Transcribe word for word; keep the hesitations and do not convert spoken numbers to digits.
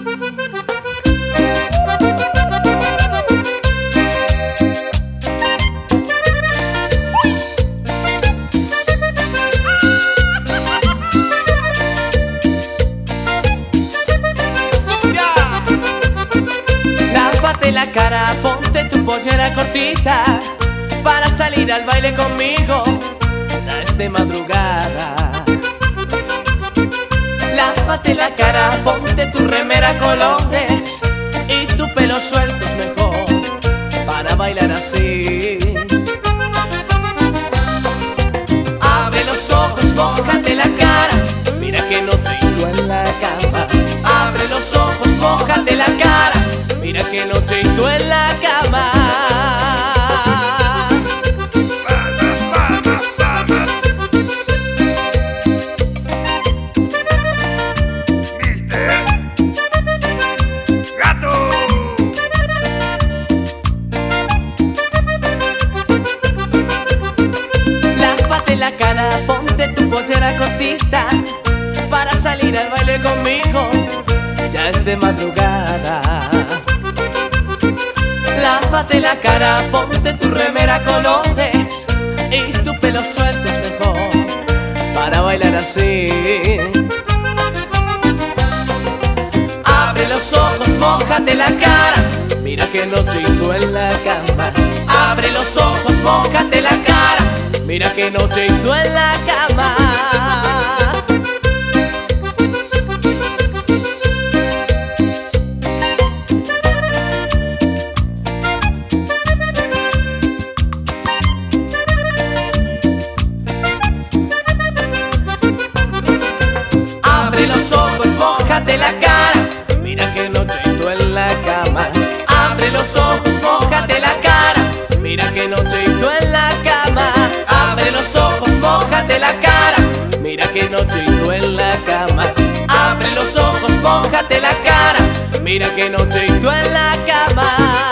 Lávate la cara, ponte tu pollera cortita para salir al baile conmigo, ya es de madrugada. Lávate la cara, ponte tu remera colores y tu pelo suelto es mejor para bailar así. Abre los ojos, mójate la cara, mira que no te hinco en la cama. Abre los ojos, mójate la cara, mira que no te hinco en la cama. La cara, ponte tu pollera cortita para salir al baile conmigo, ya es de madrugada. Lávate la cara, ponte tu remera colores y tu pelo suelto es mejor para bailar así. Abre los ojos, mójate la cara, mira que no te hinco en la cama. Abre los ojos, mójate la cara, mira que no te hinco en la cama. Abre los ojos, mójate la cara, mira que no te hinco en la cama. Abre los ojos, mójate la cara, mira que no te hinco en la cama. Abre los ojos, mójate la cara, mira que no te hinco en la cama. Abre los ojos, mójate la cara, mira que no te hinco en la cama.